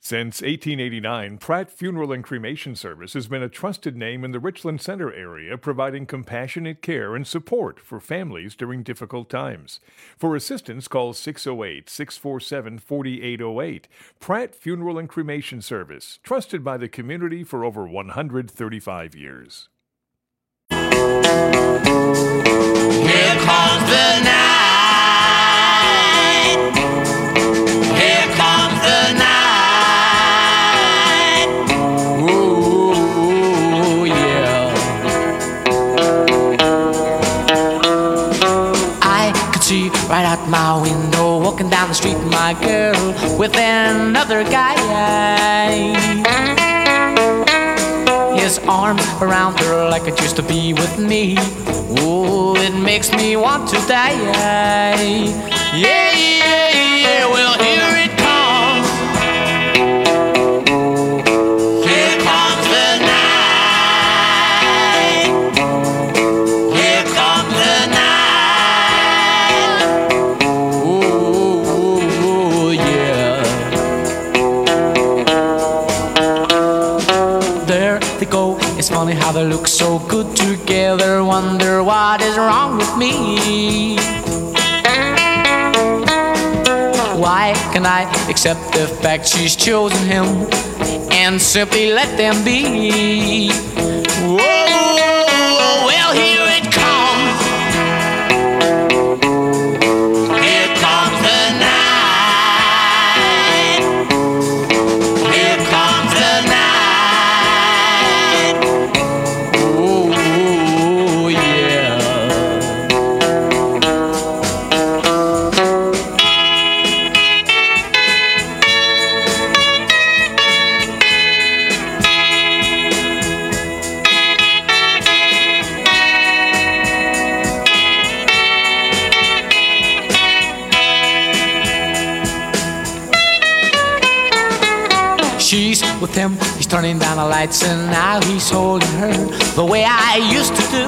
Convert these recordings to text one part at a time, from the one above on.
Since 1889, Pratt Funeral and Cremation Service has been a trusted name in the Richland Center area, providing compassionate care and support for families during difficult times. For assistance, call 608-647-4808. Pratt Funeral and Cremation Service, trusted by the community for over 135 years. Here comes the night. Here comes the night. Right out my window, walking down the street, my girl with another guy. His arms around her like it used to be with me. Oh, it makes me want to die. Yeah, yeah, yeah, well, here it comes. Here comes the night. Here comes the night. It's funny how they look so good together. Wonder what is wrong with me. Why can I accept the fact she's chosen him and simply let them be? Whoa, well, here it comes. Here comes the night. Here comes the night. With him, he's turning down the lights and now he's holding her the way I used to do.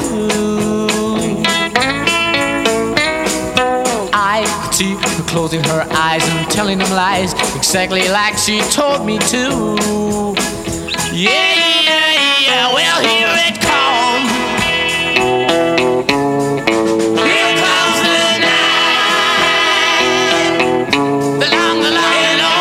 I could see her closing her eyes and telling him lies exactly like she told me to. Yeah, yeah, yeah, well, here it comes. Here comes the night. The long, lonely night.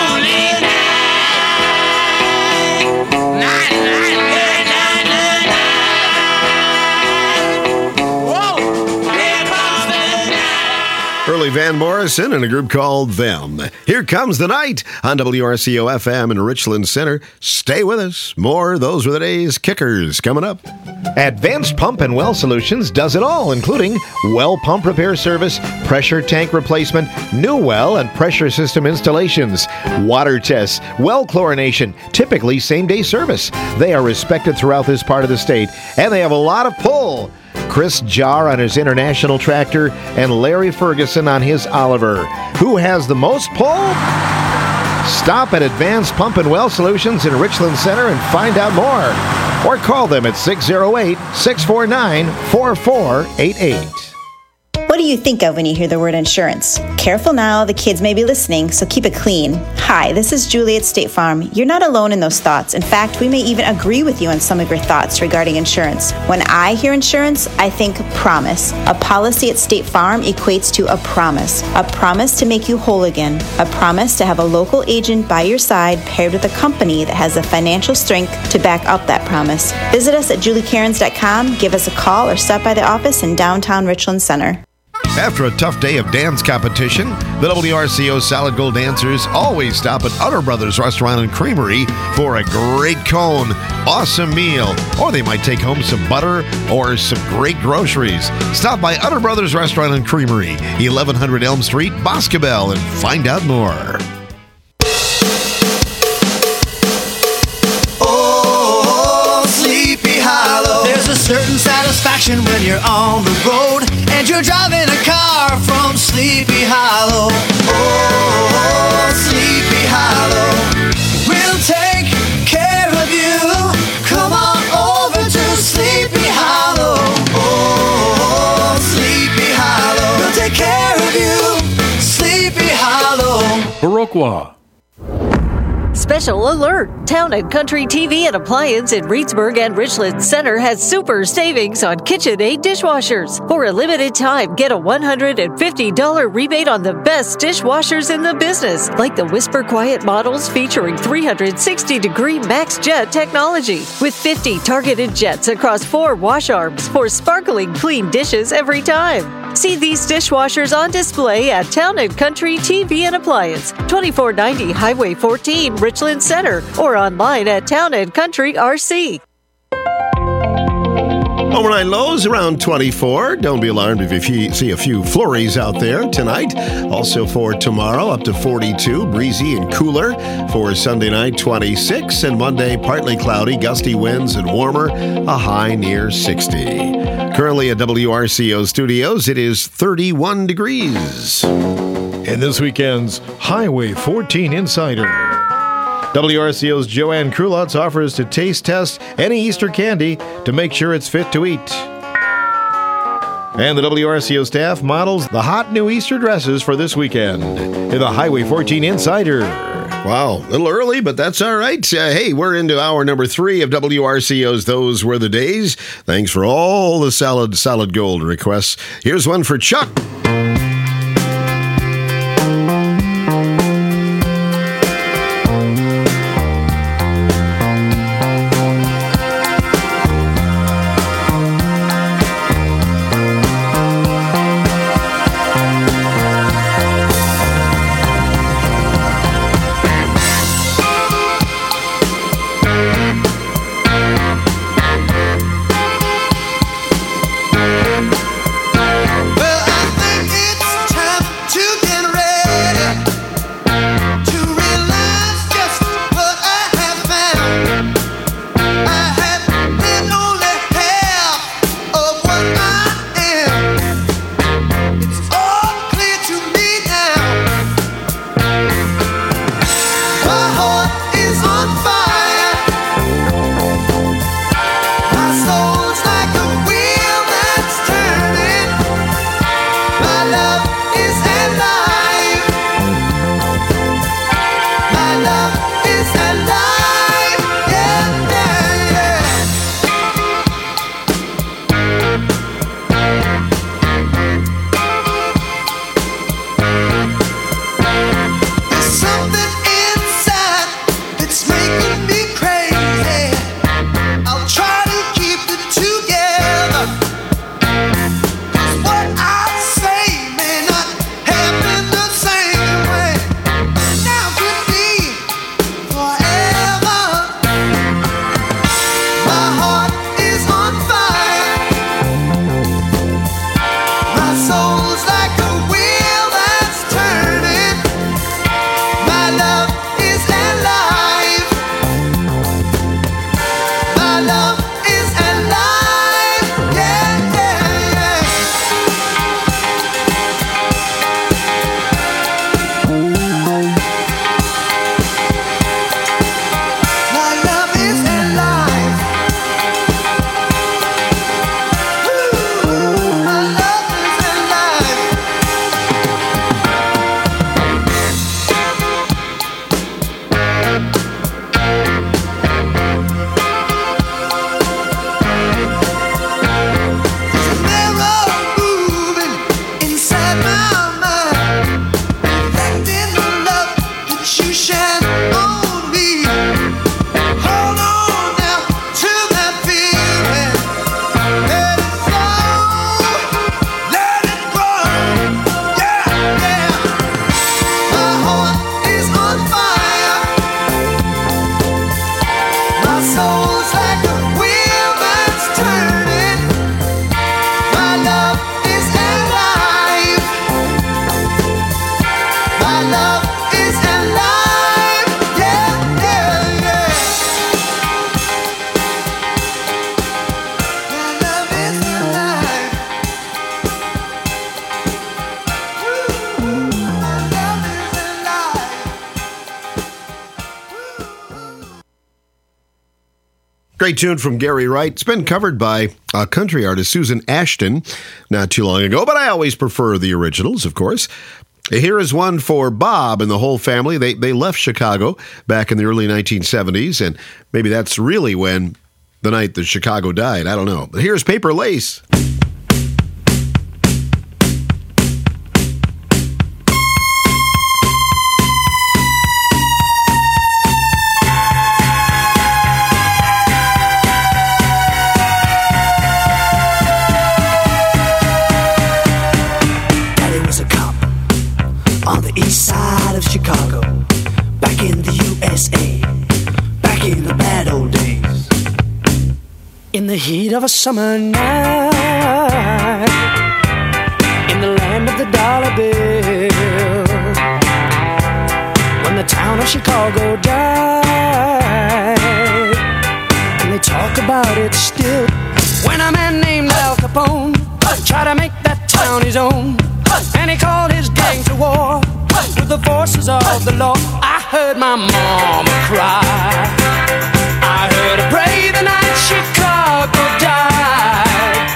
Early Van Morrison and a group called Them. Here comes the night on WRCO FM in Richland Center. Stay with us. More Those Were the Days kickers coming up. Advanced Pump and Well Solutions does it all, including well pump repair service, pressure tank replacement, new well and pressure system installations, water tests, well chlorination, typically same-day service. They are respected throughout this part of the state, and they have a lot of pull. Chris Jarr on his International tractor, and Larry Ferguson on his Oliver. Who has the most pull? Stop at Advanced Pump and Well Solutions in Richland Center and find out more. Or call them at 608-649-4488. What do you think of when you hear the word insurance? Careful now, the kids may be listening, so keep it clean. Hi, this is Julie at State Farm. You're not alone in those thoughts. In fact, we may even agree with you on some of your thoughts regarding insurance. When I hear insurance, I think promise. A policy at State Farm equates to a promise to make you whole again, a promise to have a local agent by your side paired with a company that has the financial strength to back up that promise. Visit us at juliecairns.com, give us a call, or stop by the office in downtown Richland Center. After a tough day of dance competition, the WRCO Solid Gold dancers always stop at Utter Brothers Restaurant and Creamery for a great cone, awesome meal, or they might take home some butter or some great groceries. Stop by Utter Brothers Restaurant and Creamery, 1100 Elm Street, Boscobel, and find out more. Oh, Sleepy Hollow. There's a certain satisfaction when you're on the road and you're driving a car from Sleepy Hollow. Oh, Sleepy Hollow. We'll take care of you. Come on over to Sleepy Hollow. Oh, Sleepy Hollow. We'll take care of you. Sleepy Hollow. Viroqua. special alert. Town and Country TV and Appliance in Reedsburg and Richland Center has super savings on KitchenAid dishwashers. For a limited time, get a $150 rebate on the best dishwashers in the business, like the Whisper Quiet models featuring 360-degree max jet technology, with 50 targeted jets across 4 wash arms for sparkling clean dishes every time. See these dishwashers on display at Town & Country TV and Appliance, 2490 Highway 14, Richland Center, or online at Town & Country RC. Overnight lows around 24. Don't be alarmed if you see a few flurries out there tonight. Also for tomorrow, up to 42, breezy and cooler. For Sunday night, 26. And Monday, partly cloudy, gusty winds and warmer, a high near 60. Currently at WRCO Studios, it is 31 degrees. In this weekend's Highway 14 Insider, WRCO's Joanne Krulotz offers to taste test any Easter candy to make sure it's fit to eat. And the WRCO staff models the hot new Easter dresses for this weekend in the Highway 14 Insider. Wow, a little early, but that's all right. Hey, we're into hour number 3 of WRCO's Those Were the Days. Thanks for all the Solid Gold requests. Here's one for Chuck. Great tune from Gary Wright. It's been covered by country artist Susan Ashton not too long ago, but I always prefer the originals, of course. Here is one for Bob and the whole family. They left Chicago back in the early 1970s, and maybe that's really when the night that Chicago died. I don't know. But here's Paper Lace. East side of Chicago, back in the USA, back in the bad old days. In the heat of a summer night, in the land of the dollar bill, when the town of Chicago died, and they talk about it still. When a man named Al Capone tried to make that town his own, and he called his gang to war with the forces of the law, I heard my mama cry. I heard her pray the night Chicago died.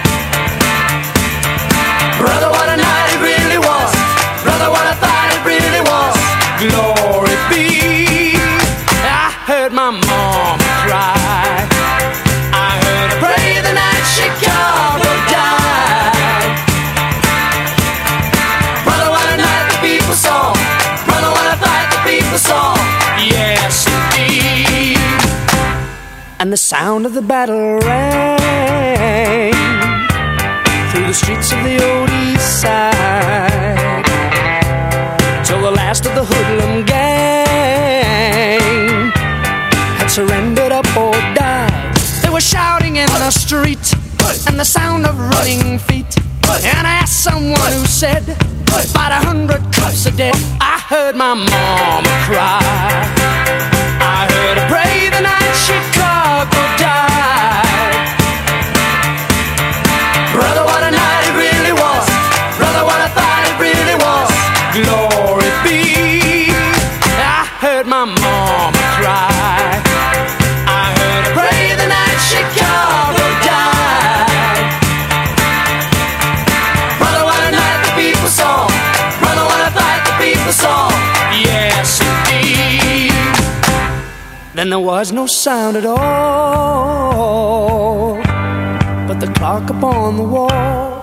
Brother, what a night it really was. Brother, what I thought it really was. Glory be. I heard my mama cry. I heard her pray the night Chicago died. Brother, what a night the people saw. Brother, what a fight the people saw. Yes, indeed. And the sound of the battle rang through the streets of the old east side, till the last of the hoodlum gang had surrendered up or died. They were shouting in the street, and the sound of running feet. And I asked someone who said, about 100 cups a day. I heard my mama cry. I heard her pray the night Chicago died. Brother, what a night it really was. Brother, what I thought it really was. Glory be. I heard my mama cry. I heard her pray the night Chicago died. Brother, what a night the people saw. Brother, what a fight the people saw. Yes, indeed. Then there was no sound at all but the clock upon the wall.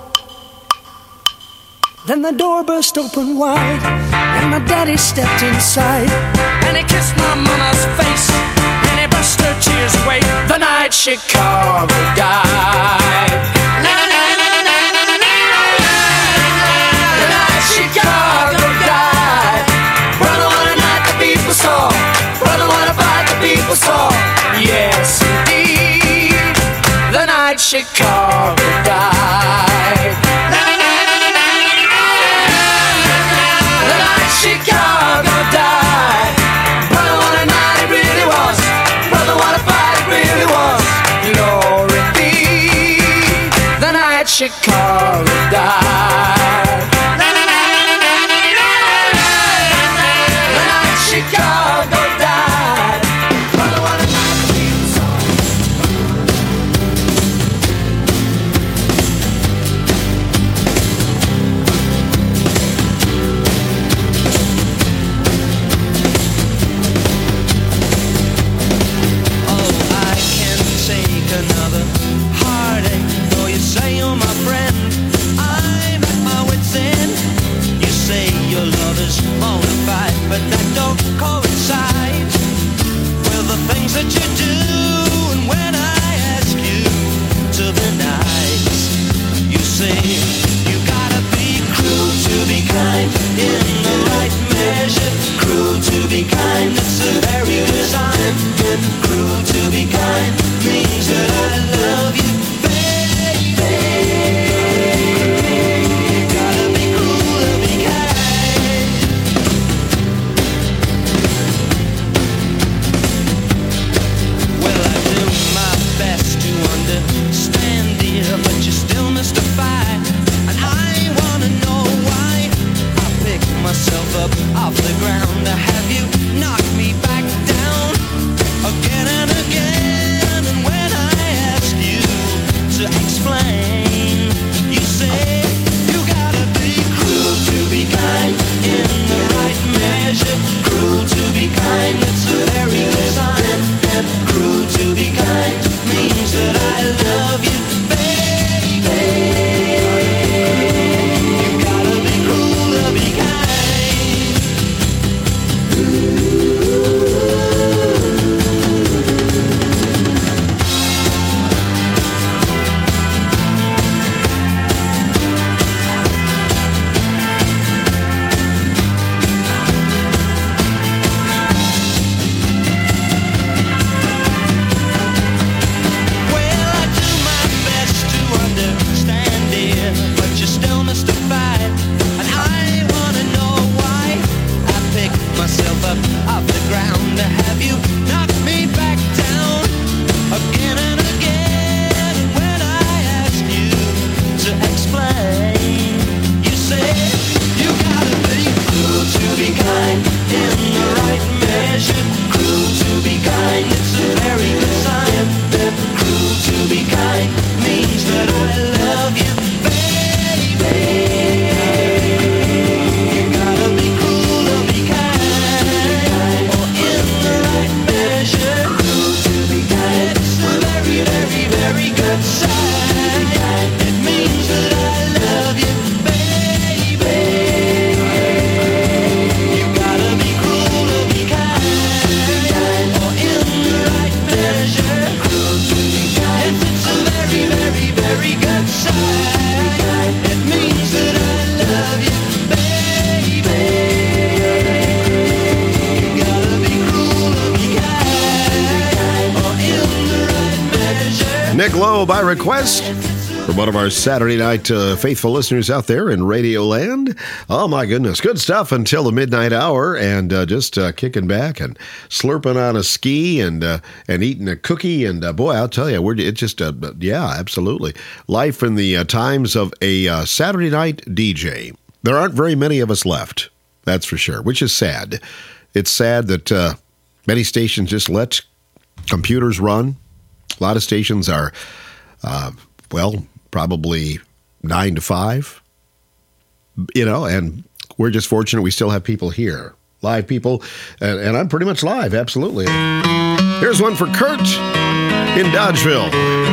Then the door burst open wide, and my daddy stepped inside, and he kissed my mama's face, and he brushed her tears away. The night Chicago died. The night Chicago died. Brother, what a night the people saw. Brother, what a fight the people saw. Yes, indeed. The night Chicago died. The night Chicago died. Brother, what a night it really was. Brother, what a fight it really was. Glory be. The night Chicago died. The night Chicago died. Brother, what a night the people saw. Oh, I can take another heartache. Though you say you're my friend, Nick Lowe by request from one of our Saturday night faithful listeners out there in Radio Land. Oh, my goodness. Good stuff until the midnight hour, and just kicking back and slurping on a ski and eating a cookie. And, boy, I'll tell you, it's just, yeah, absolutely. Life in the times of a Saturday night DJ. There aren't very many of us left, that's for sure, which is sad. It's sad that many stations just let computers run. A lot of stations are, probably 9 to 5, and we're just fortunate we still have people here, live people, and I'm pretty much live, absolutely. Here's one for Kurt in Dodgeville.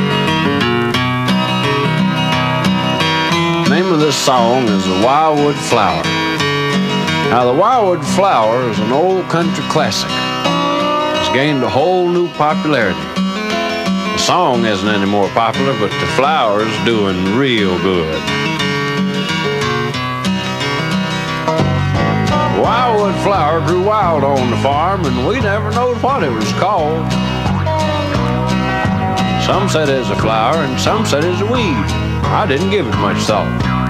The name of this song is The Wildwood Flower. Now, The Wildwood Flower is an old country classic. It's gained a whole new popularity. The song isn't any more popular, but the flower's doing real good. The wildwood flower grew wild on the farm, and we never knowed what it was called. Some said it's a flower, and some said it's a weed. I didn't give it much thought.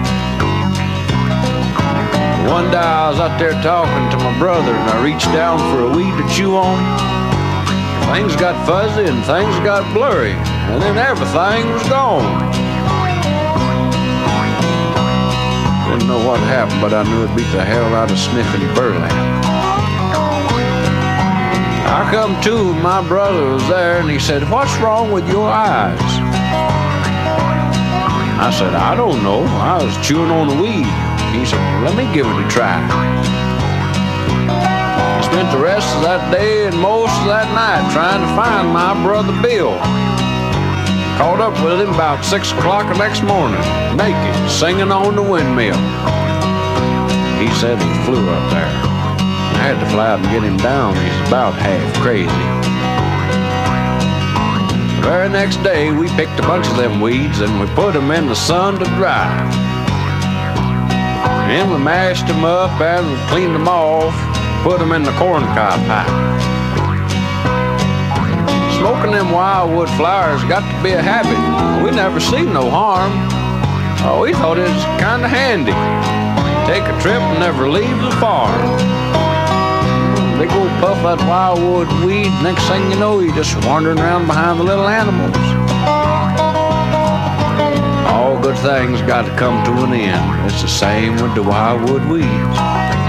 One day I was out there talking to my brother, and I reached down for a weed to chew on. Things got fuzzy and things got blurry, and then everything was gone. Didn't know what happened, but I knew it beat the hell out of sniffing burlap. I come to, my brother was there, and he said, "What's wrong with your eyes?" I said, "I don't know. I was chewing on the weed." He said, "Well, let me give it a try." Spent the rest of that day and most of that night trying to find my brother Bill. Caught up with him about 6 o'clock the next morning, naked, singing on the windmill. He said he flew up there. I had to fly out and get him down. He's about half crazy. The very next day, we picked a bunch of them weeds and we put them in the sun to dry. And we mashed them up and we cleaned them off, put them in the corncob pipe. Smoking them wildwood flowers got to be a habit. We never seen no harm. Oh, we thought it was kind of handy. Take a trip and never leave the farm. They go puff that wildwood weed, next thing you know, you're just wandering around behind the little animals. All good things got to come to an end. It's the same with the wildwood weeds.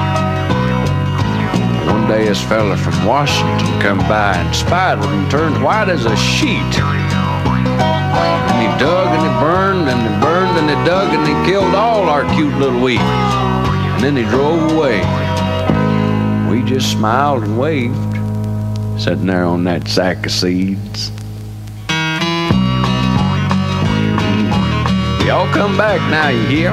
One day this fella from Washington come by and spied one and turned white as a sheet. And he dug and he burned and he burned and he dug and he killed all our cute little weeds. And then he drove away. We just smiled and waved, sitting there on that sack of seeds. Y'all come back now, you hear?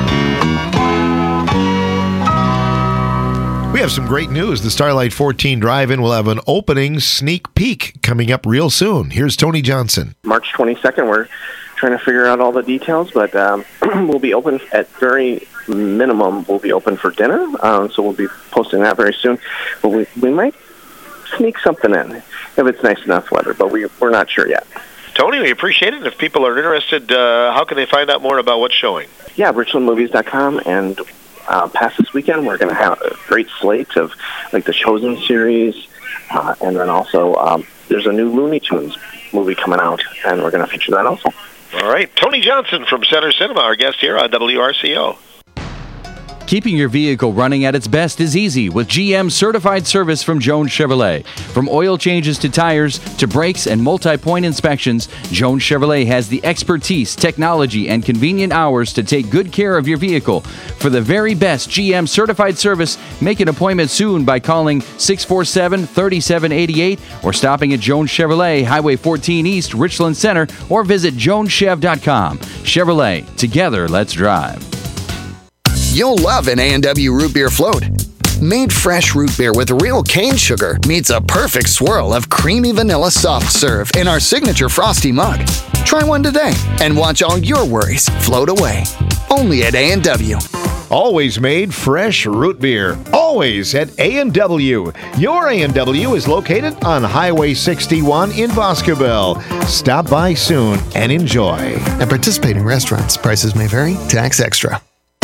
We have some great news. The Starlight 14 Drive-In will have an opening sneak peek coming up real soon. Here's Tony Johnson. March 22nd, we're trying to figure out all the details, but we'll be open at very minimum. We'll be open for dinner, so we'll be posting that very soon. But we might sneak something in if it's nice enough weather, but we're not sure yet. Tony, we appreciate it. If people are interested, how can they find out more about what's showing? Yeah, richlandmovies.com, and past this weekend, we're going to have a great slate of like the Chosen series, and then also there's a new Looney Tunes movie coming out, and we're going to feature that also. All right. Tony Johnson from Center Cinema, our guest here on WRCO. Keeping your vehicle running at its best is easy with GM certified service from Jones Chevrolet. From oil changes to tires to brakes and multi-point inspections, Jones Chevrolet has the expertise, technology, and convenient hours to take good care of your vehicle. For the very best GM certified service, make an appointment soon by calling 647-3788 or stopping at Jones Chevrolet, Highway 14 East, Richland Center, or visit joneschev.com. Chevrolet, together, let's drive. You'll love an A&W root beer float. Made fresh root beer with real cane sugar meets a perfect swirl of creamy vanilla soft serve in our signature frosty mug. Try one today and watch all your worries float away. Only at A&W. Always made fresh root beer. Always at A&W. Your A&W is located on Highway 61 in Boscobel. Stop by soon and enjoy. At participating restaurants, prices may vary. Tax extra.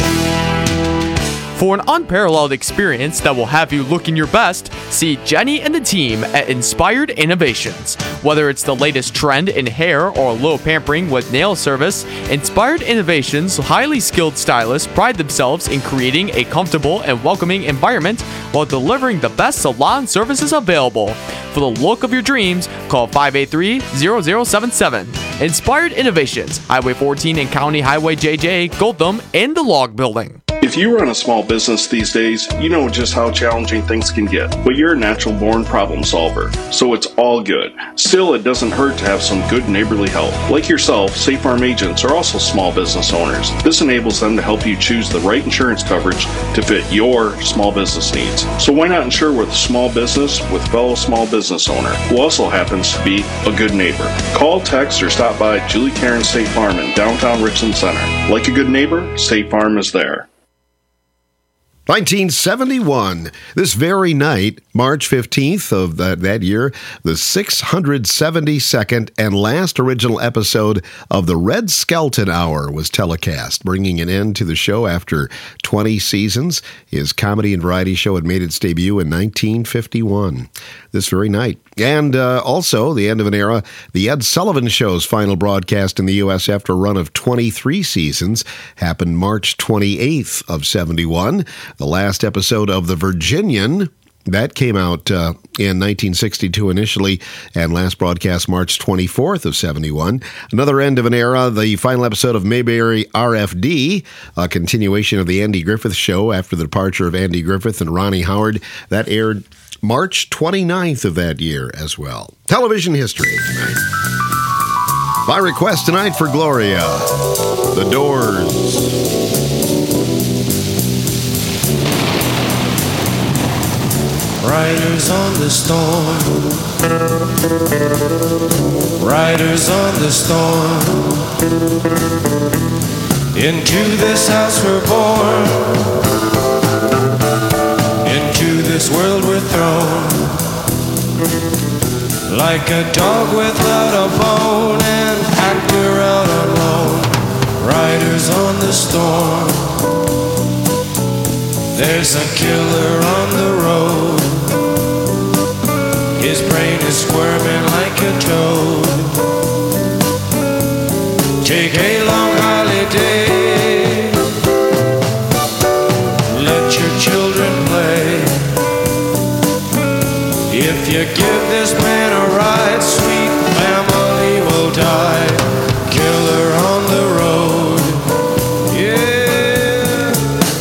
For an unparalleled experience that will have you looking your best, see Jenny and the team at Inspired Innovations. Whether it's the latest trend in hair or low pampering with nail service, Inspired Innovations' highly skilled stylists pride themselves in creating a comfortable and welcoming environment while delivering the best salon services available. For the look of your dreams, call 583-0077. Inspired Innovations, Highway 14 and County Highway JJ, Gotham, and the Log Building. If you run a small business these days, you know just how challenging things can get, but you're a natural-born problem solver, so it's all good. Still, it doesn't hurt to have some good neighborly help. Like yourself, State Farm agents are also small business owners. This enables them to help you choose the right insurance coverage to fit your small business needs. So why not insure with a small business with fellow small business owner, who also happens to be a good neighbor? Call, text, or stop by Julie Karen State Farm in downtown Richland Center. Like a good neighbor, State Farm is there. 1971. This very night, March 15th of that year, the 672nd and last original episode of the Red Skelton Hour was telecast, bringing an end to the show after 20 seasons. His comedy and variety show had made its debut in 1951. This very night. And also, the end of an era, the Ed Sullivan Show's final broadcast in the U.S. after a run of 23 seasons happened March 28th of 71. The last episode of The Virginian, that came out in 1962 initially, and last broadcast March 24th of 71. Another end of an era, the final episode of Mayberry RFD, a continuation of the Andy Griffith Show after the departure of Andy Griffith and Ronnie Howard. That aired March 29th of that year as well. Television history tonight. By request tonight for Gloria, The Doors. Riders on the storm, riders on the storm. Into this house we're born, into this world we're thrown. Like a dog without a bone, an actor out alone. Riders on the storm. There's a killer on the road. His brain is squirming like a toad. Take a long holiday. Let your children play. If you give this man a ride, sweet family will die. Killer on the road. Yeah.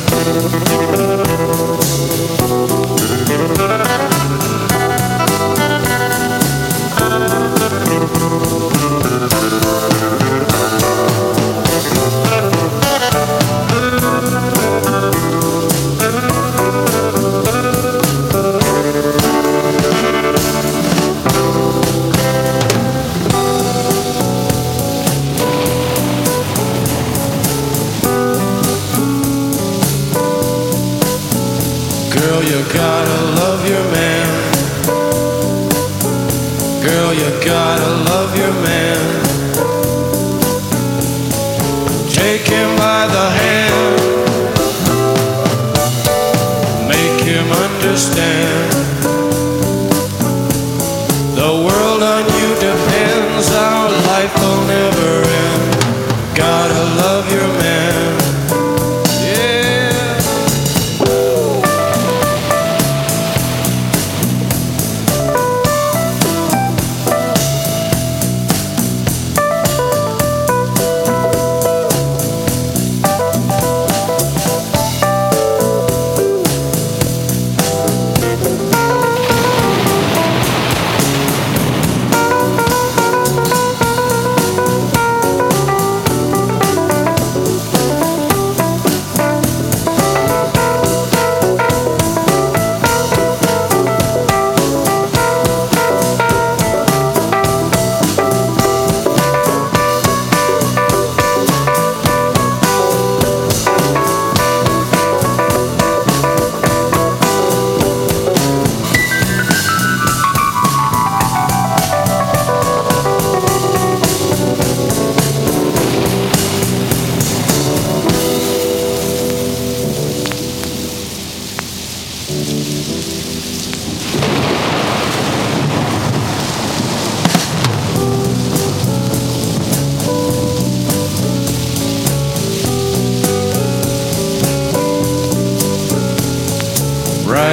Girl, you gotta love your man. Girl, you gotta love your man. Take him by the hand. Make him understand. The world on you depends. Our life will never end. Gotta love your man.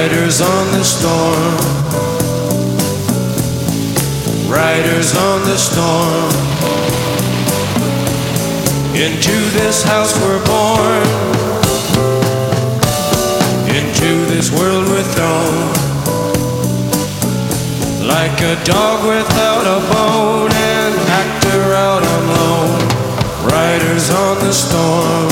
Riders on the storm. Riders on the storm. Into this house we're born. Into this world we're thrown. Like a dog without a bone, an actor out on loan. Riders on the storm.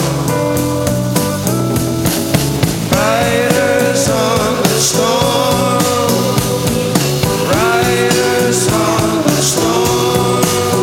Riders on the storm. Riders on the storm.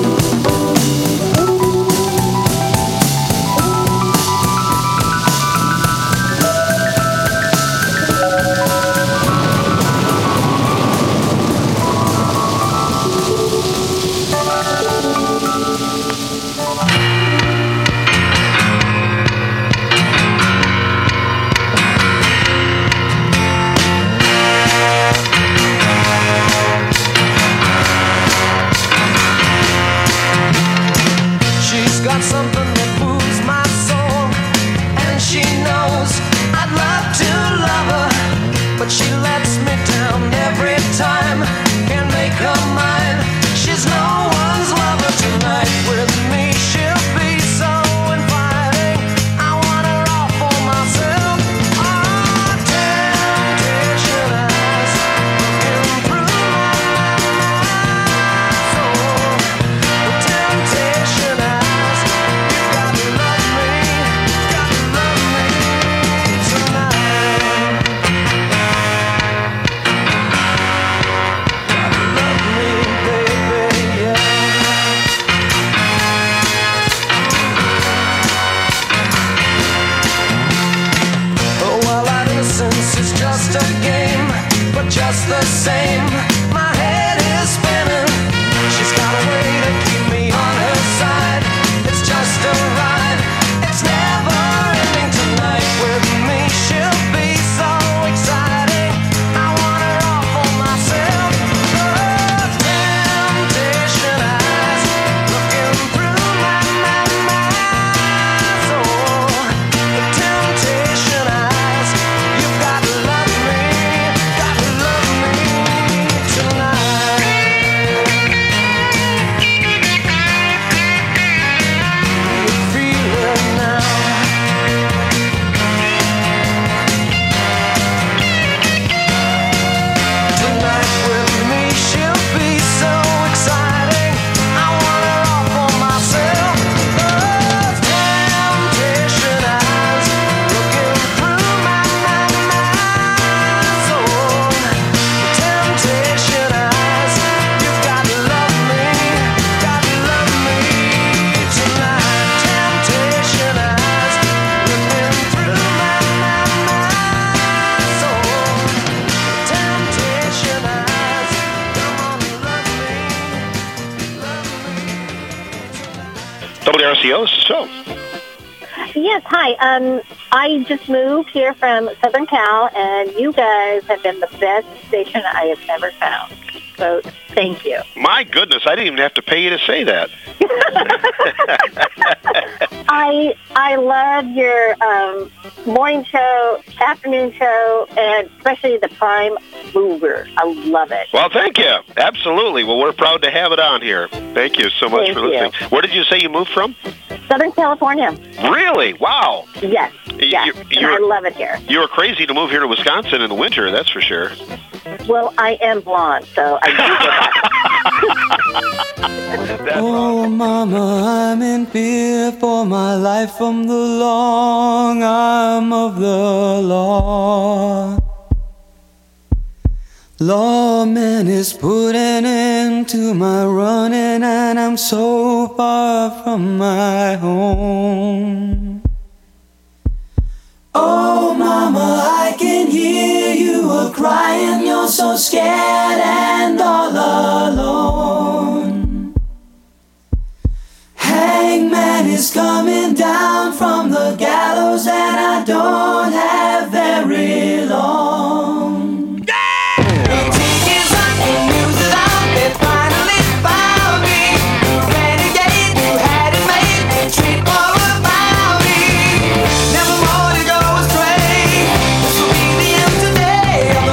She's got something that moves my soul, and she knows I'd love to love her, but she lets me down every time. Can't make her mine. She's no one's lover tonight. With me she'll be so inviting. I want her all for myself. Oh, temptation eyes looking through my soul. The temptation eyes. You gotta love me tonight. Gotta love me, baby, yeah. Oh, well, our innocence is just a game, but just the same, my head is spinning. She's got a way to keep me on her side. It's just a ride. It's never ending tonight. With me she'll be so exciting. I want her all for myself. The temptation eyes looking through my soul. The temptation eyes. You've got to love me tonight. You feel it now. Tonight with me she'll be so exciting. I want her all for myself. Those temptation eyes looking through my soul. The temptation eyes. You've got to love me tonight. Temptation eyes looking through my soul. Temptation eyes. Come on, love me. WRCO, so. Yes, hi. I just moved here from Southern Cal, and you guys have been the best station I have ever found. So, thank you. My goodness, I didn't even have to pay you to say that. I love your morning show, afternoon show, and especially the Prime Mover. I love it. Well, thank you. Absolutely. Well, we're proud to have it on here. Thank you so much Thank for listening. you. Where did you say you moved from? Southern California. Really? Wow. Yes, yes. And I love it here. You were crazy to move here to Wisconsin in the winter, that's for sure. Well, I am blonde, so I do get Oh, mama, I'm in fear for my life from the long arm of the law. Lawman is putting an end to my running, and I'm so far from my home. Oh, mama, I can hear you a-crying. You're so scared and all alone. Hangman is coming down from the gallows, and I don't have very long. Never more to go astray. This will be the end today.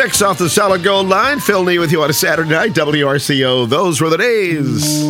6 off the Solid Gold line. Phil Nee with you on a Saturday night. WRCO, those were the days.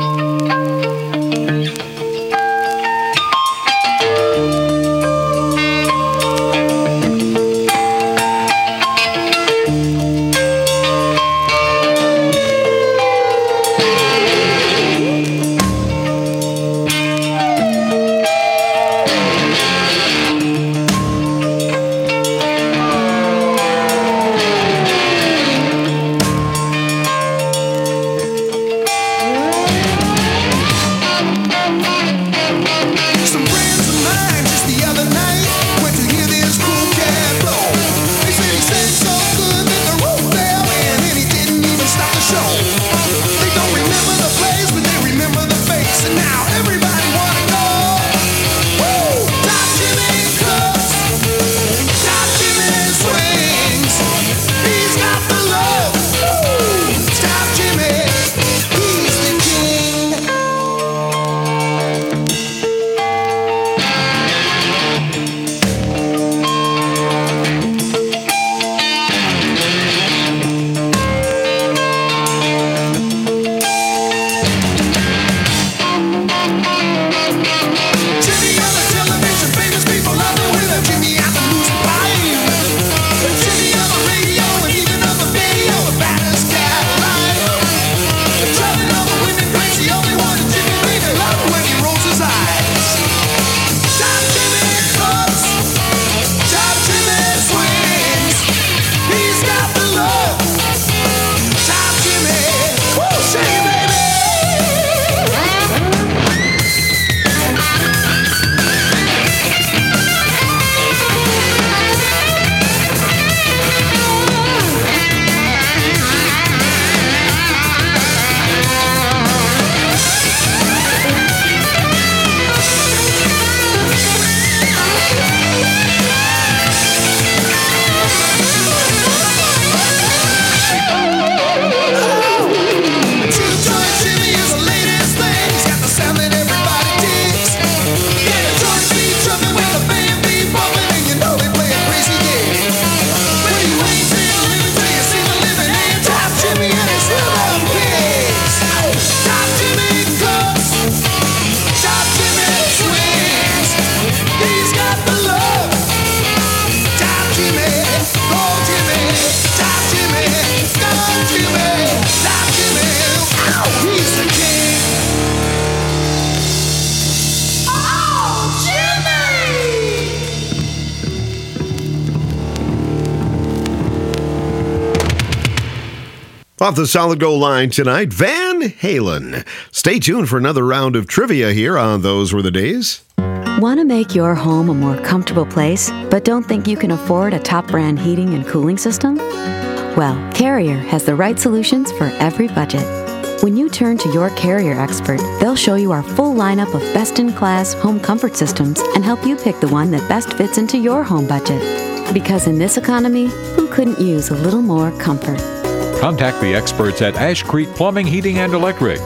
Off the Solid Gold line tonight, Van Halen. Stay tuned for another round of trivia here on Those Were the Days. Want to make your home a more comfortable place, but don't think you can afford a top brand heating and cooling system? Well, Carrier has the right solutions for every budget. When you turn to your Carrier expert, they'll show you our full lineup of best-in-class home comfort systems and help you pick the one that best fits into your home budget. Because in this economy, who couldn't use a little more comfort? Contact the experts at Ash Creek Plumbing, Heating, and Electric,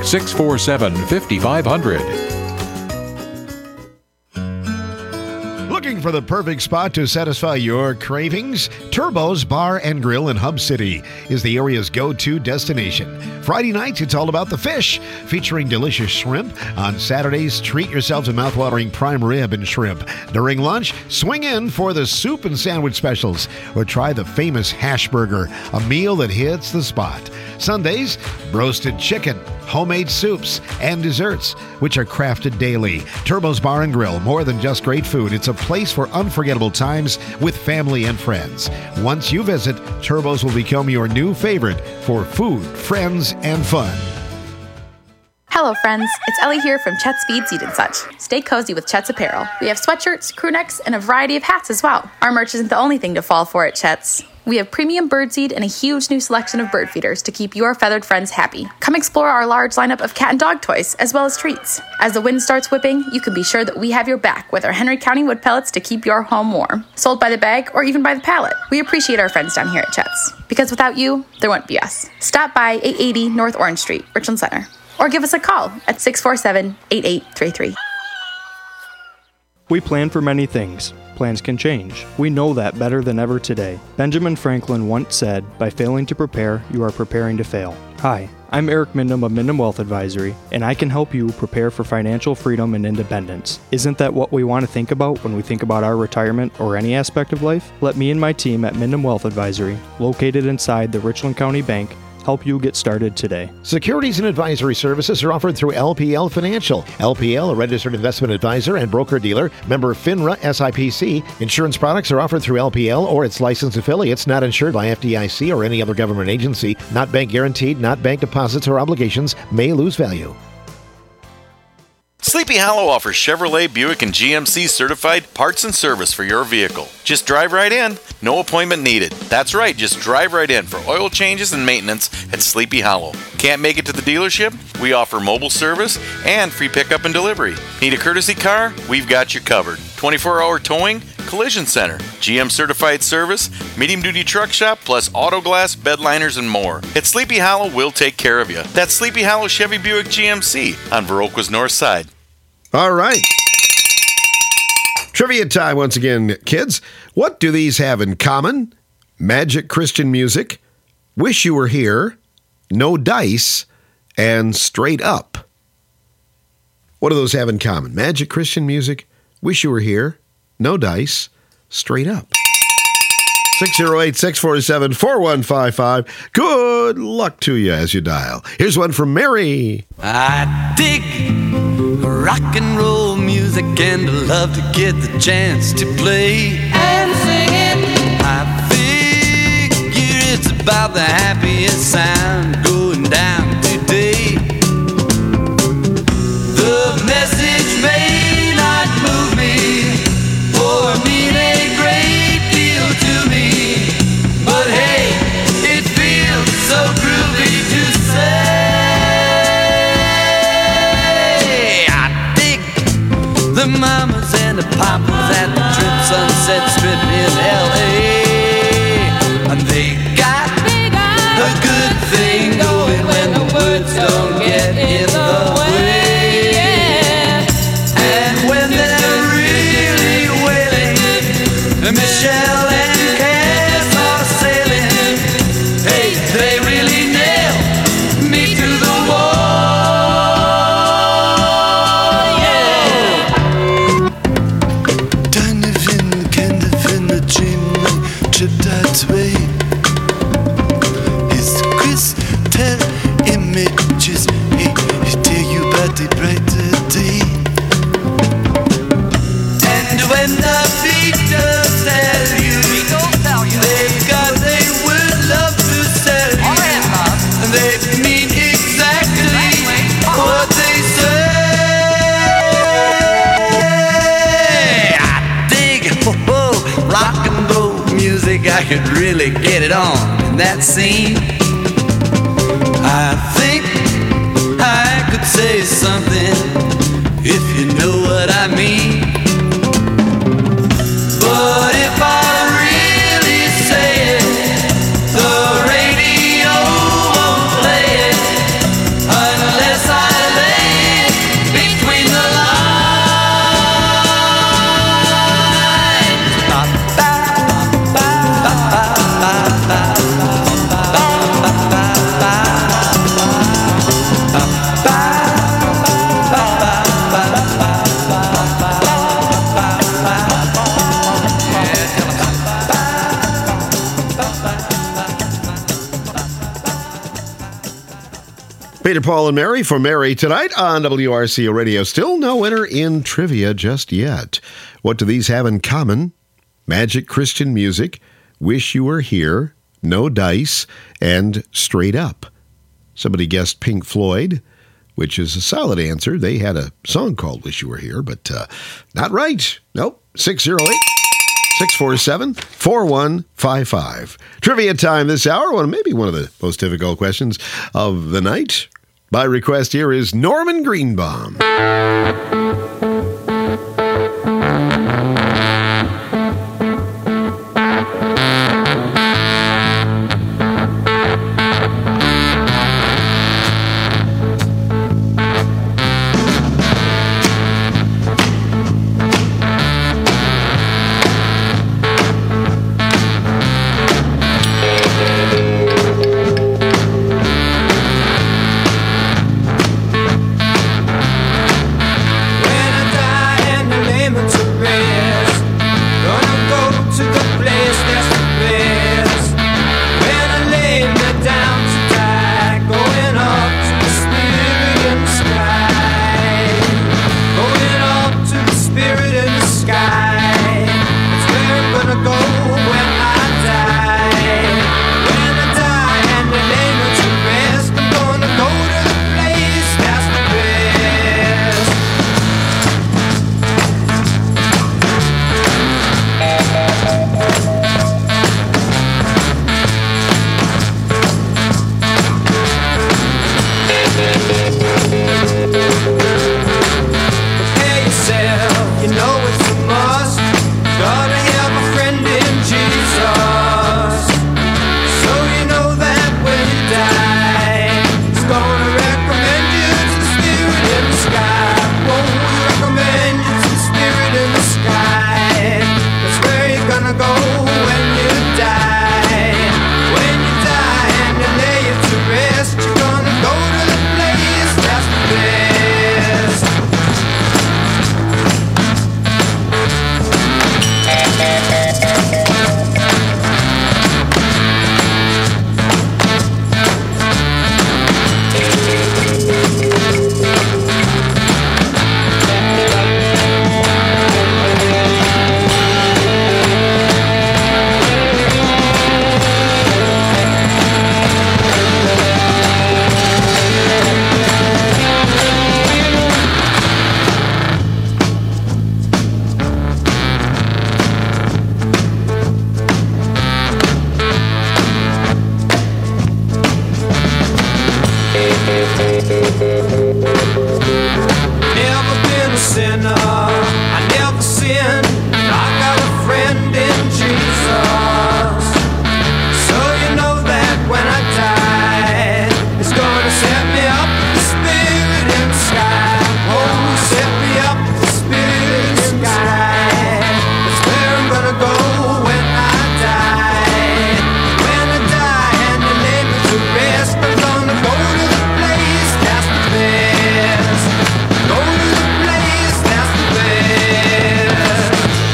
647-5500. Looking for the perfect spot to satisfy your cravings? Turbo's Bar and Grill in Hub City is the area's go-to destination. Friday nights, it's all about the fish, featuring delicious shrimp. On Saturdays, treat yourself to mouthwatering prime rib and shrimp. During lunch, swing in for the soup and sandwich specials, or try the famous hash burger, a meal that hits the spot. Sundays, roasted chicken, homemade soups, and desserts, which are crafted daily. Turbo's Bar and Grill, more than just great food. It's a place for unforgettable times with family and friends. Once you visit, Turbo's will become your new favorite for food, friends, and fun. Hello friends, it's Ellie here from Chet's Feeds Eat and Such. Stay cozy with Chet's apparel. We have sweatshirts, crew necks, and a variety of hats as well. Our merch isn't the only thing to fall for at Chet's. We have premium birdseed and a huge new selection of bird feeders to keep your feathered friends happy. Come explore our large lineup of cat and dog toys, as well as treats. As the wind starts whipping, you can be sure that we have your back with our Henry County wood pellets to keep your home warm. Sold by the bag or even by the pallet. We appreciate our friends down here at Chet's, because without you, there wouldn't be us. Stop by 880 North Orange Street, Richland Center, or give us a call at 647-8833. We plan for many things. Plans can change. We know that better than ever today. Benjamin Franklin once said, "By failing to prepare, you are preparing to fail." Hi, I'm Eric Mindham of Mindham Wealth Advisory, and I can help you prepare for financial freedom and independence. Isn't that what we want to think about when we think about our retirement or any aspect of life? Let me and my team at Mindham Wealth Advisory, located inside the Richland County Bank, help you get started today. Securities and advisory services are offered through LPL Financial. LPL, a registered investment advisor and broker-dealer, member FINRA SIPC. Insurance products are offered through LPL or its licensed affiliates, not insured by FDIC or any other government agency, not bank guaranteed, not bank deposits or obligations, may lose value. Sleepy Hollow offers Chevrolet, Buick, and GMC certified parts and service for your vehicle. Just drive right in. No appointment needed. That's right, just drive right in for oil changes and maintenance at Sleepy Hollow. Can't make it to the dealership? We offer mobile service and free pickup and delivery. Need a courtesy car? We've got you covered. 24-hour towing, collision center, GM certified service, medium-duty truck shop, plus auto glass, bed liners, and more. At Sleepy Hollow, we'll take care of you. That's Sleepy Hollow Chevy Buick GMC on Viroqua's North Side. All right. Trivia time once again, kids. What do these have in common? Magic Christian Music, Wish You Were Here, No Dice, and Straight Up. What do those have in common? Magic Christian Music, Wish You Were Here, No Dice, Straight Up. 608-647-4155. Good luck to you as you dial. Here's one from Mary. I dig rock and roll music and love to get the chance to play and sing it. I figure it's about the happiest sound going down today. The message may not move me or mean a great deal to me, but hey, it feels so groovy to say. The mamas and the papas at the Trip Sunset Strip in L.A. And they got a good thing going when the words don't get in the way. And when they're really wailing, Michelle and Cass are sailing. Hey, they really nail me to the wall. That way his crystal images he tell you about the brighter day. And when the Beatles tell you they've got they would love to sell you, and they mean exactly what they say. I dig rock and roll music, I could really get it on in that scene. I think I could say something if you know what I mean. But if I really say it, the radio won't play it unless I lay it between the Peter, Paul, and Mary for Mary tonight on WRCO Radio. Still no winner in trivia just yet. What do these have in common? Magic Christian Music, Wish You Were Here, No Dice, and Straight Up. Somebody guessed Pink Floyd, which is a solid answer. They had a song called Wish You Were Here, but not right. Nope. 608-647-4155. Trivia time this hour. Well, maybe one of the most difficult questions of the night. By request, here is Norman Greenbaum. sky. That's where I'm gonna go when I die. When I die and the name is to rest, I'm gonna go to the place that's the best. Prepare yourself, you know it's a must. Gotta have a friend in Jesus. So you know that when you die, He's gonna recommend you to the spirit in the sky. Won't we recommend you to the spirit in the sky? That's where you're gonna go when you die. When you die and you lay it to rest, you're gonna go to the place that's the best. Never been a sinner, I never sinned. I got a friend in Jesus. So you know that when I die, He's gonna set me up with the spirit in the sky. Oh, set me up with the spirit in the sky. That's where I'm gonna go when I die. When I die and you lay me to rest, I'm gonna go to the place that's the best. Go to the place that's the best.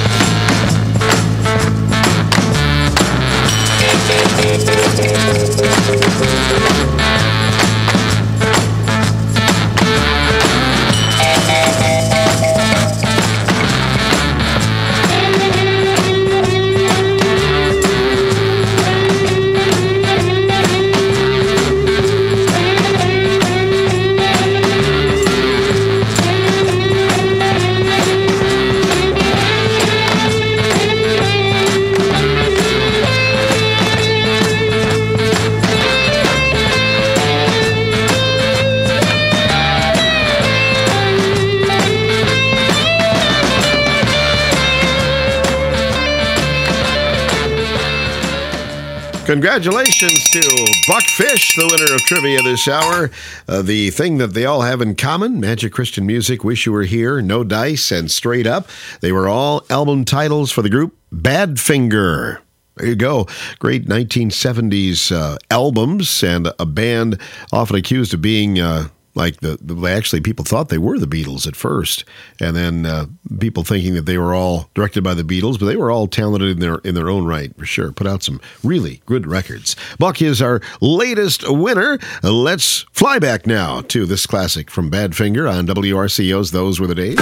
Congratulations to Buck Fish, the winner of trivia this hour. The thing that they all have in common, Magic Christian Music, Wish You Were Here, No Dice, and Straight Up. They were all album titles for the group Badfinger. There you go. Great 1970s albums, and a band often accused of being like actually people thought they were the Beatles at first, and then people thinking that they were all directed by the Beatles, but they were all talented in their own right, for sure. Put out some really good records. Buck is our latest winner. Let's fly back now to this classic from Badfinger on WRCO's Those Were the Days.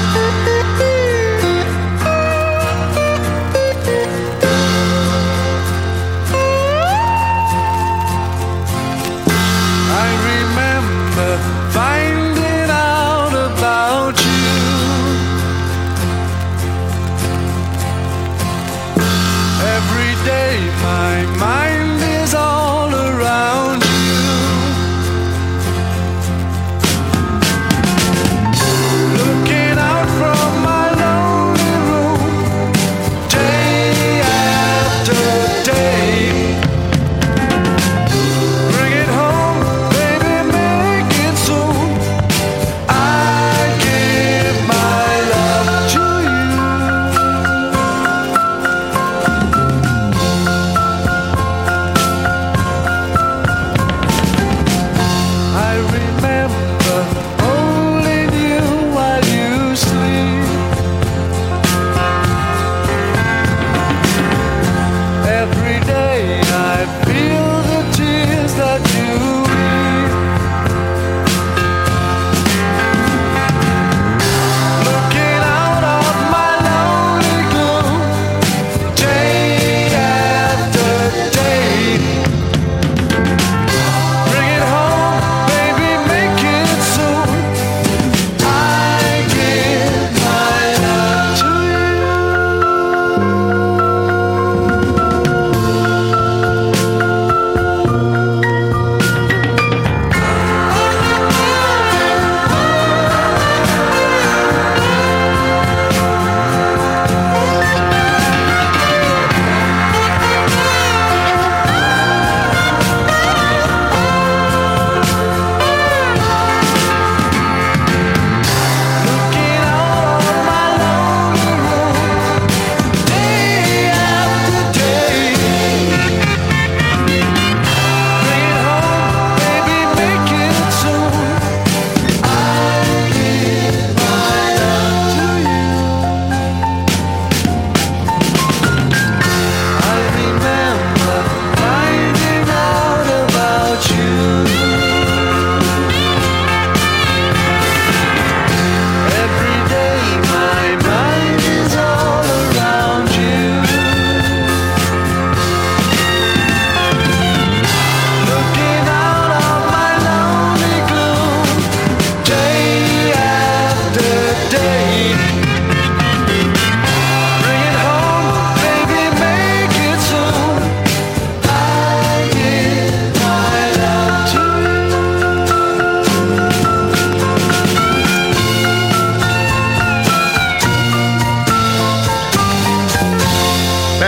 Finding out about you. Every day my mind is all around you. Looking out from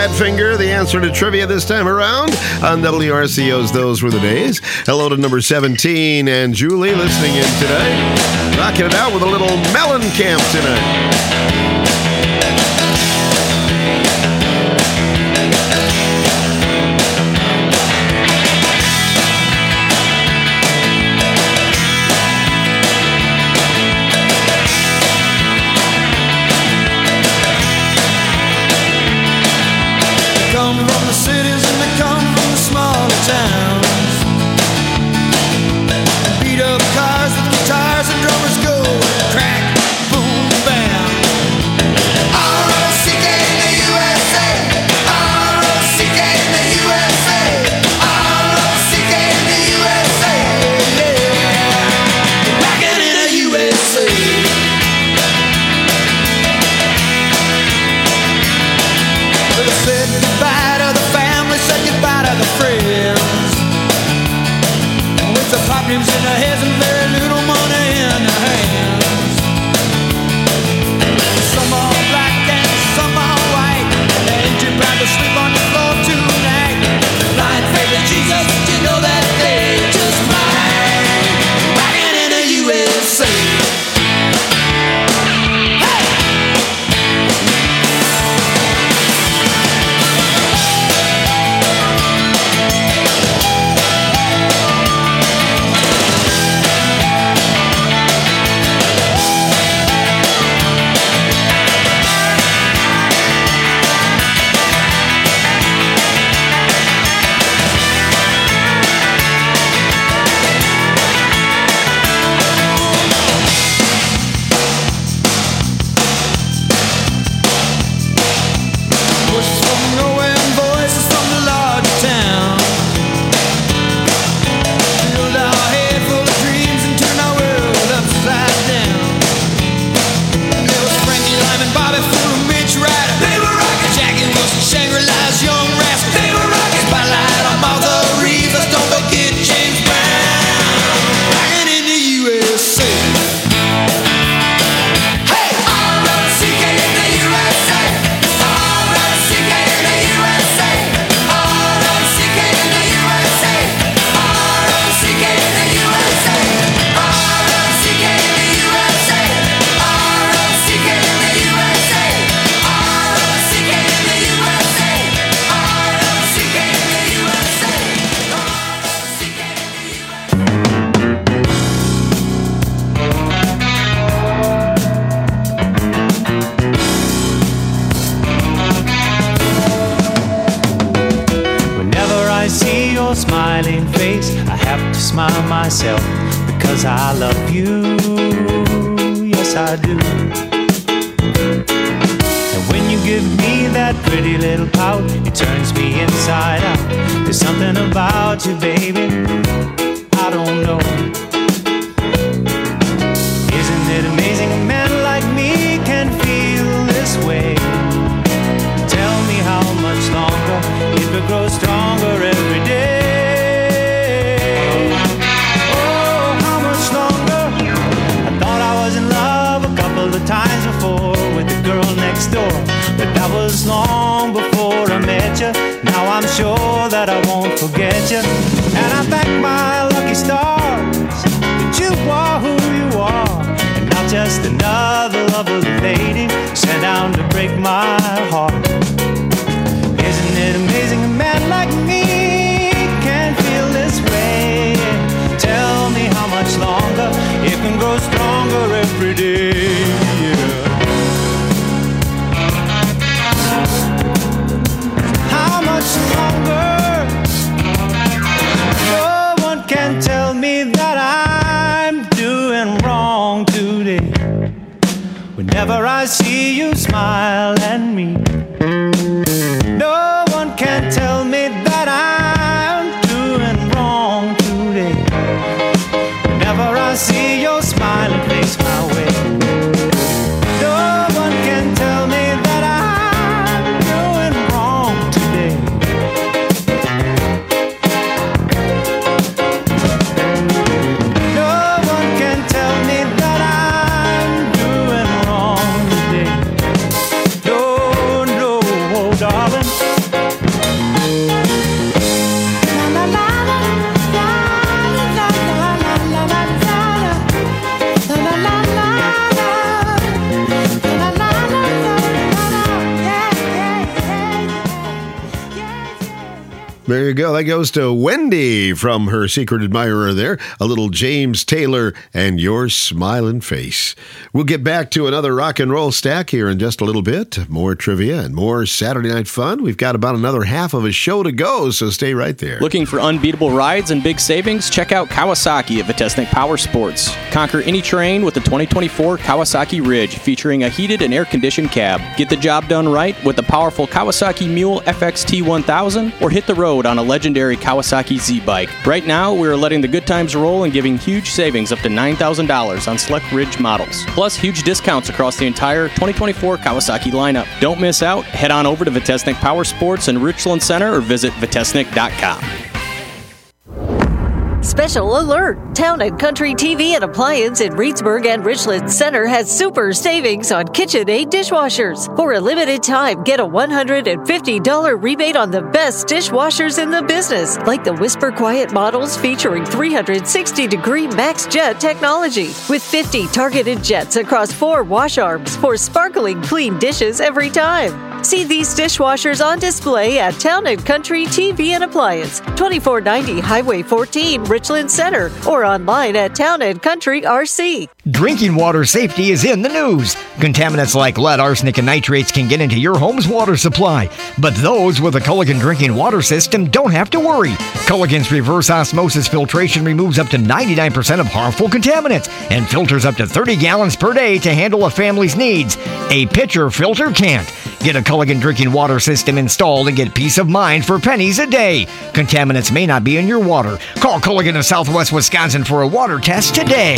Badfinger, the answer to trivia this time around on WRCO's Those Were the Days. Hello to number 17 and Julie listening in today. Rocking it out with a little Mellencamp tonight. Problems in their heads and very little money in their hands. Some are black and some are white. They ain't too bad to sleep on the floor tonight. Blind faith in Jesus, you know that they just might. Rockin' in the USA. Myself because I love you, yes I do. And when you give me that pretty little pout, it turns me inside out. There's something about you, baby, I don't know. Isn't it amazing a man like me can feel this way? Tell me how much longer it will grow stronger every day. Times before with the girl next door, but that was long before I met you. Now I'm sure that I won't forget you, and I thank my lucky stars that you are who you are, and not just another lovely lady sent down to break my heart. Isn't it amazing a man like me can feel this way? Tell me how much longer it can grow stronger every day. How much longer? No one can tell me that I'm doing wrong today. Whenever I see you smile at me, no one can tell me that I'm doing wrong today. Whenever I see your smiling face my way, no one can tell me that I'm doing wrong today. No one can tell me that I'm doing wrong today. No, There you go. That goes to Wendy from her secret admirer there. A little James Taylor and Your Smiling Face. We'll get back to another rock and roll stack here in just a little bit. More trivia and more Saturday night fun. We've got about another half of a show to go, so stay right there. Looking for unbeatable rides and big savings? Check out Kawasaki at Vitesnik Power Sports. Conquer any terrain with the 2024 Kawasaki Ridge, featuring a heated and air-conditioned cab. Get the job done right with the powerful Kawasaki Mule FXT 1000, or hit the road on a legendary Kawasaki Z-Bike. Right now, we are letting the good times roll and giving huge savings up to $9,000 on select Ridge models. Plus, huge discounts across the entire 2024 Kawasaki lineup. Don't miss out. Head on over to Vitesnik Power Sports in Richland Center or visit Vitesnik.com. Special alert! Town and Country TV and Appliance in Reedsburg and Richland Center has super savings on KitchenAid dishwashers. For a limited time, get a $150 rebate on the best dishwashers in the business, like the Whisper Quiet models featuring 360-degree max jet technology, with 50 targeted jets across 4 wash arms for sparkling clean dishes every time. See these dishwashers on display at Town and Country TV and Appliance, 2490 Highway 14, Richland Center, or online at Town and Country RC. Drinking water safety is in the news. Contaminants like lead, arsenic, and nitrates can get into your home's water supply. But those with a Culligan drinking water system don't have to worry. Culligan's reverse osmosis filtration removes up to 99% of harmful contaminants and filters up to 30 gallons per day to handle a family's needs. A pitcher filter can't. Get a Culligan drinking water system installed and get peace of mind for pennies a day. Contaminants may not be in your water. Call Culligan of Southwest Wisconsin for a water test today.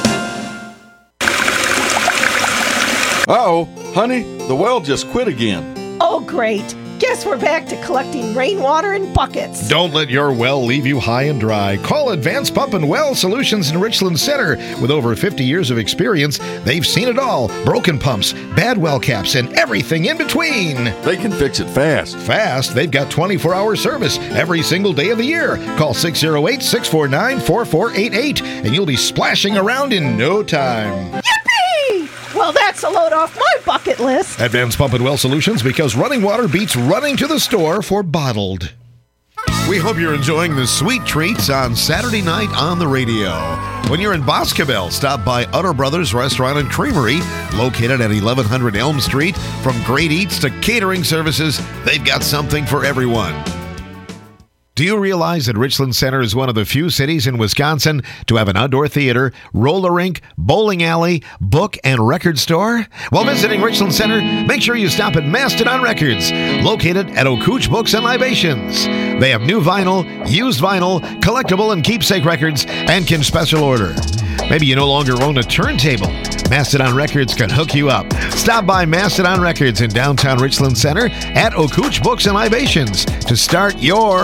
Uh-oh, honey, the well just quit again. Oh, great. Guess we're back to collecting rainwater in buckets. Don't let your well leave you high and dry. Call Advanced Pump and Well Solutions in Richland Center. With over 50 years of experience, they've seen it all. Broken pumps, bad well caps, and everything in between. They can fix it fast. Fast? They've got 24-hour service every single day of the year. Call 608-649-4488, and you'll be splashing around in no time. Yippee! Well, that's a load off my bucket list. Advanced Pump and Well Solutions, because running water beats running to the store for bottled. We hope you're enjoying the sweet treats on Saturday night on the radio. When you're in Boscobel, stop by Utter Brothers Restaurant and Creamery, located at 1100 Elm Street. From great eats to catering services, they've got something for everyone. Do you realize that Richland Center is one of the few cities in Wisconsin to have an outdoor theater, roller rink, bowling alley, book, and record store? While visiting Richland Center, make sure you stop at Mastodon Records, located at O'Cooch Books and Libations. They have new vinyl, used vinyl, collectible and keepsake records, and can special order. Maybe you no longer own a turntable. Mastodon Records can hook you up. Stop by Mastodon Records in downtown Richland Center at O'Cooch Books and Libations to start your